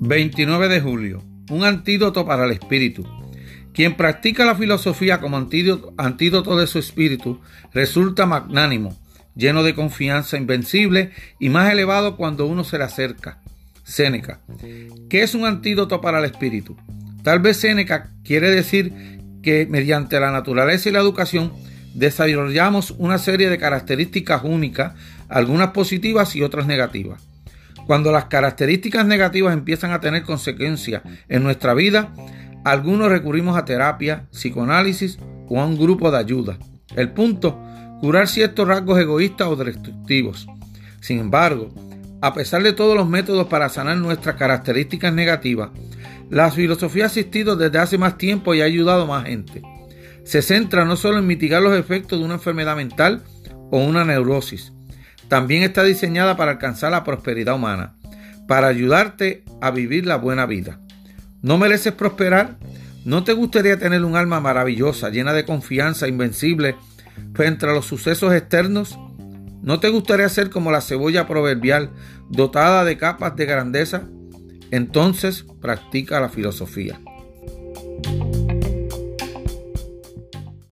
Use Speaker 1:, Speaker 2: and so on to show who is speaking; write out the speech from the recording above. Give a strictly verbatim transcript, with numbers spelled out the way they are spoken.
Speaker 1: veintinueve de julio. Un antídoto para el espíritu. Quien practica la filosofía como antídoto, antídoto de su espíritu resulta magnánimo, lleno de confianza, invencible y más elevado cuando uno se le acerca. Séneca. ¿Qué es un antídoto para el espíritu? Tal vez Séneca quiere decir que mediante la naturaleza y la educación desarrollamos una serie de características únicas, algunas positivas y otras negativas. Cuando las características negativas empiezan a tener consecuencias en nuestra vida, algunos recurrimos a terapia, psicoanálisis o a un grupo de ayuda. El punto, curar ciertos rasgos egoístas o destructivos. Sin embargo, a pesar de todos los métodos para sanar nuestras características negativas, la filosofía ha existido desde hace más tiempo y ha ayudado a más gente. Se centra no solo en mitigar los efectos de una enfermedad mental o una neurosis, también está diseñada para alcanzar la prosperidad humana, para ayudarte a vivir la buena vida. ¿No mereces prosperar? ¿No te gustaría tener un alma maravillosa, llena de confianza, invencible frente a los sucesos externos? ¿No te gustaría ser como la cebolla proverbial, dotada de capas de grandeza? Entonces, practica la filosofía.